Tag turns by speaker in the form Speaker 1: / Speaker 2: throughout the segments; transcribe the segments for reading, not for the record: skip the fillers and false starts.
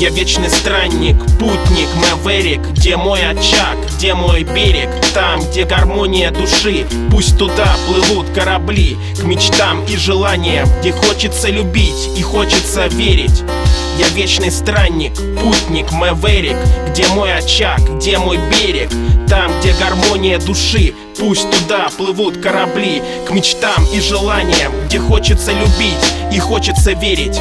Speaker 1: Я вечный странник, путник, мэверик. Где мой очаг, где мой берег? Там, где гармония души. Пусть туда плывут корабли к мечтам и желаниям, где хочется любить и хочется верить. Я вечный странник, путник, мэверик. Где мой очаг, где мой берег? Там, где гармония души. Пусть туда плывут корабли к мечтам и желаниям, где хочется любить и хочется верить.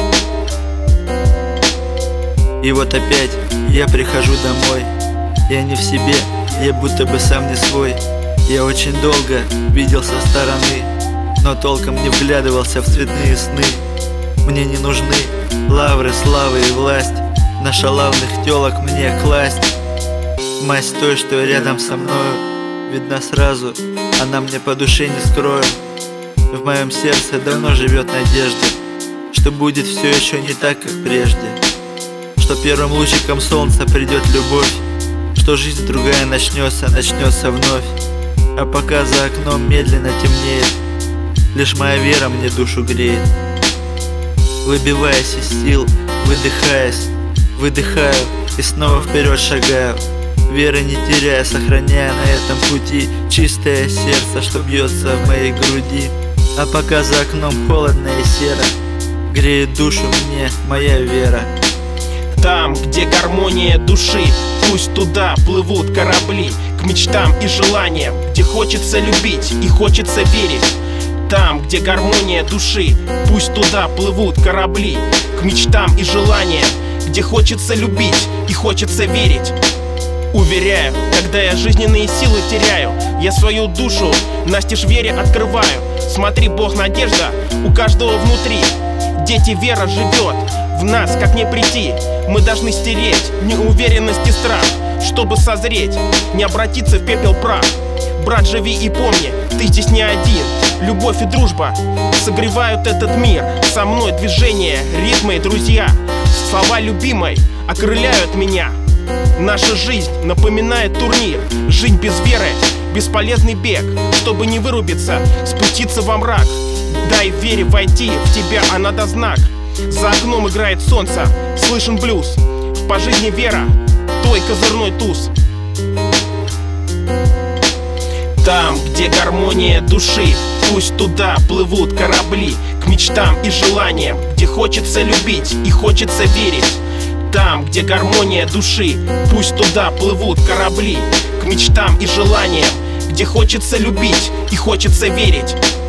Speaker 2: И вот опять я прихожу домой. Я не в себе, я будто бы сам не свой. Я очень долго видел со стороны, но толком не вглядывался в цветные сны. Мне не нужны лавры, славы и власть, на шалавных тёлок мне класть. Масть той, что рядом со мною, видна сразу, она мне по душе не скрою. В моем сердце давно живет надежда, что будет все еще не так, как прежде, что первым лучиком солнца придет любовь, что жизнь другая начнется вновь. А пока за окном медленно темнеет, лишь моя вера мне душу греет. Выбиваясь из сил, выдыхаясь, выдыхаю и снова вперед шагаю, веры не теряя, сохраняя на этом пути чистое сердце, что бьется в моей груди. А пока за окном холодно и серо, греет душу мне моя вера.
Speaker 1: Там, где гармония души, пусть туда плывут корабли к мечтам и желаниям, где хочется любить и хочется верить. Там, где гармония души, пусть туда плывут корабли к мечтам и желаниям, где хочется любить и хочется верить. Уверяю, когда я жизненные силы теряю, я свою душу настежь вере открываю. Смотри, Бог, надежда у каждого внутри. Дети, вера живет в нас, как не прийти. Мы должны стереть неуверенность и страх, чтобы созреть, не обратиться в пепел прах. Брат, живи и помни, ты здесь не один. Любовь и дружба согревают этот мир. Со мной движение, ритмы, друзья. Слова любимой окрыляют меня. Наша жизнь напоминает турнир. Жизнь без веры — бесполезный бег. Чтобы не вырубиться, спуститься во мрак. Дай вере войти в тебя, а надо знак. За окном играет солнце, слышен блюз. По жизни вера — твой козырной туз. Там, где гармония души, пусть туда плывут корабли к мечтам и желаниям, где хочется любить и хочется верить. Там, где гармония души, пусть туда плывут корабли к мечтам и желаниям, где хочется любить и хочется верить.